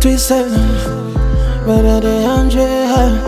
twisted, better than Andre.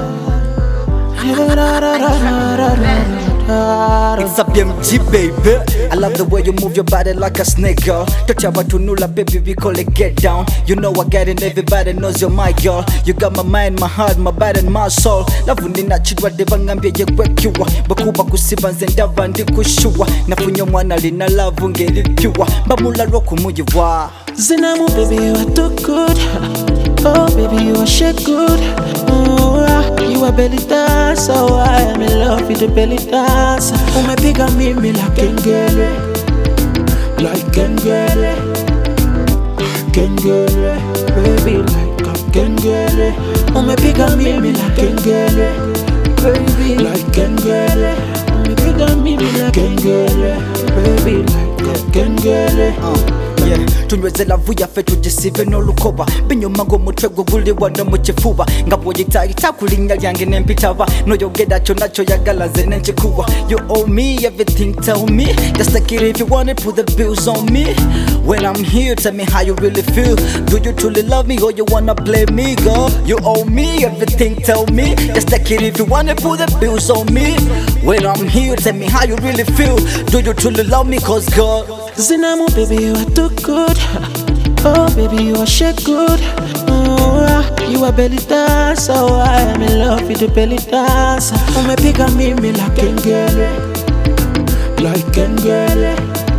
It's a BMG, baby. I love the way you move your body like a snake, girl. Touch about to nula, baby, we call it get down. You know I get it, everybody knows you're my girl. You got my mind, my heart, my body and my soul. Love unina chidwa deva ngambia ye kwekiwa. Bakuba kusiba nzendava ndi kushua. Nafunyo mwana lina love ngeli piwa. Bamula roku mujiwa. Zinamu, baby, you are too good. Oh, baby, you are shit good. You are belly dancer, oh, I am in love with the belly dancer. Umepiga mimi like kengele, like kengele, kengele, baby like a kengele. Umepiga mimi like kengele, baby like kengele. Umepiga mimi like kengele, baby like a kengele. Yeah, tunywezela vuya fe tujisive n'olukoba binyuma ng'omutwe guliwa no mu kifuba nga bw'ogitaayita ku linnya lyange n'empitaba n'oyogera kyonna ky'oyagala nze ne nkikuwa. You owe me everything, tell me. Just take it if you want it, put the bills on me. When I'm here, tell me how you really feel. Do you truly love me or you wanna play me, girl? You owe me everything, tell me. Just take it if you want it, put the bills on me. When I'm here, tell me how you really feel. Do you truly love me, cause girl, Zinamu, baby, you are too good. Oh, baby, you are shit good. You are belly dancer, oh, I am in love with the belly dancer. Umepiga mimi like kengele, like kengele,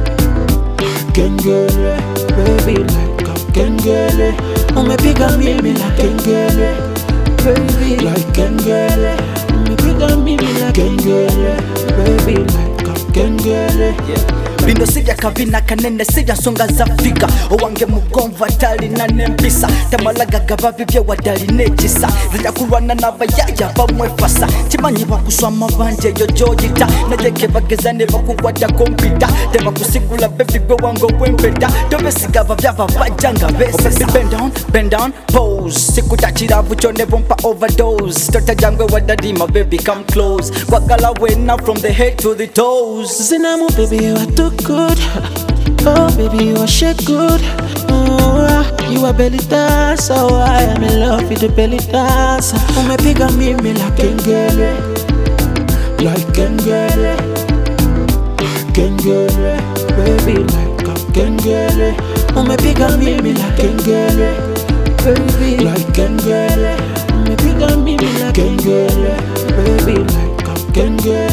kengele, baby like a kengele. Umepiga mimi like kengele, baby like kengele. Umepiga mimi like kengele, baby like a kengele. bino sibya kavina kanene sibya nsonga za Afrika owange mugomva tali na nempisa tamalaga gababi bye wadali nekisa zija kulwana n'abayaya bamwefasa kimanyi bakuswama banje yo jojita najeke bageza ne bakukwata kompita tebakusigula baby gwe wango wempeta tobesigaba byava bajanga bese. Bend down, pose sikutachira bucho ne bompa overdose totajangwe wadadi my baby come close kwagala wena from the head to the toes. Zinamu, baby, you are too good. Oh, baby, you are shit good. You are belly dancer, oh, I am in love with the belly dancer. Umepiga mimi like kengele, like kengele, kengele, baby like a kengele. Umepiga mimi like kengele, baby like kengele. Umepiga mimi like kengele, baby like a kengele.